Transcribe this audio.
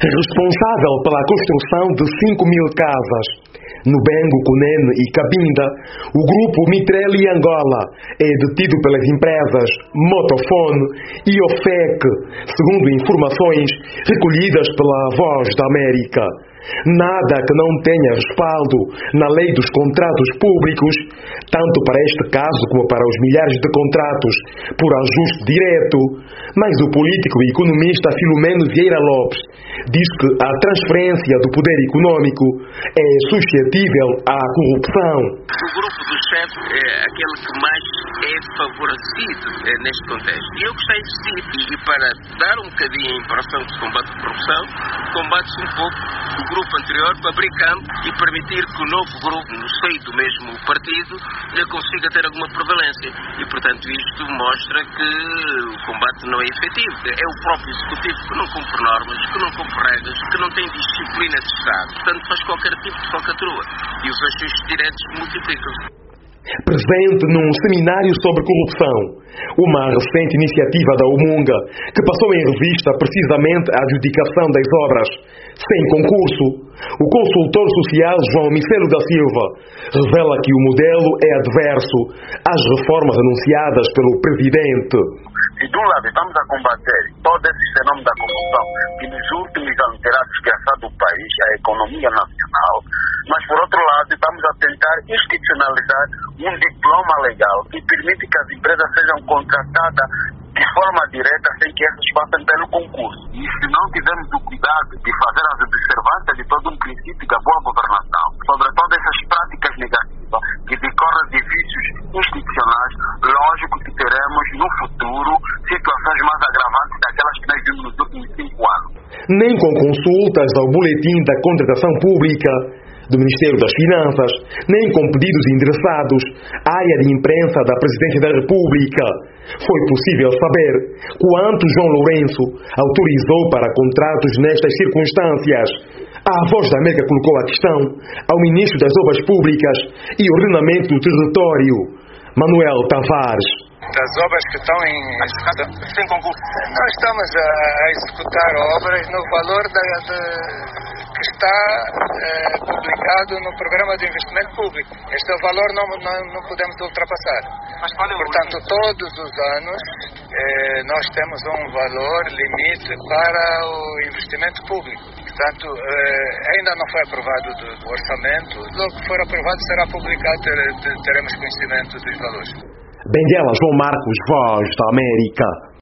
responsável pela construção de 5.000 casas no Bengo, Cunene e Cabinda, o grupo Mitreli Angola é detido pelas empresas Motofone e OFEC, segundo informações recolhidas pela Voz da América. Nada que não tenha respaldo na lei dos contratos públicos, tanto para este caso como para os milhares de contratos por ajuste direto. Mas o político e economista Filomeno Vieira Lopes diz que a transferência do poder econômico é suscetível à corrupção. O grupo do chefe é aquele que mais é favorecido neste contexto. E eu gostei de dizer, e para dar um bocadinho a impressão que se combate a corrupção, combate-se um pouco o grupo anterior para abrir campo e permitir que o novo grupo, no seio do mesmo partido, consiga ter alguma prevalência. E, portanto, isto mostra que o combate não é efetivo. É o próprio Executivo que não cumpre normas, que não cumpre regras, que não tem disciplina de Estado. Portanto, faz qualquer tipo de falcatrua. E os ajustes diretos multiplicam-se. Presente num seminário sobre corrupção, uma recente iniciativa da Umunga, que passou em revista precisamente a adjudicação das obras sem concurso, o consultor social João Micelo da Silva revela que o modelo é adverso às reformas anunciadas pelo presidente. E de um lado estamos a combater todo esse fenômeno da corrupção que nos últimos anos terá desgraçado o país, a economia nacional, mas por outro lado estamos a tentar institucionalizar um diploma legal que permite que as empresas sejam contratadas de forma direta sem que essas passem pelo concurso. E se não tivermos o cuidado de fazer as observâncias de todo um princípio da boa governação sobre todas essas práticas negativas que decorrem de vícios institucionais, lógico que teremos no futuro situações mais agravantes daquelas que nós vimos nos últimos 5 anos. Nem com consultas ao boletim da contratação pública do Ministério das Finanças, nem com pedidos endereçados à área de imprensa da Presidência da República, foi possível saber quanto João Lourenço autorizou para contratos nestas circunstâncias. A Voz da América colocou a questão ao Ministro das Obras Públicas e Ordenamento do Território, Manuel Tavares. Das obras que estão em execução sem concurso. Nós estamos a executar obras no valor que está publicado no Programa de Investimento Público. Este valor não podemos ultrapassar. Mas portanto, todos os anos nós temos um valor limite para o investimento público. Portanto, ainda não foi aprovado do orçamento. Logo que for aprovado será publicado, teremos conhecimento dos valores. Benguela João Marcos, Voz da América.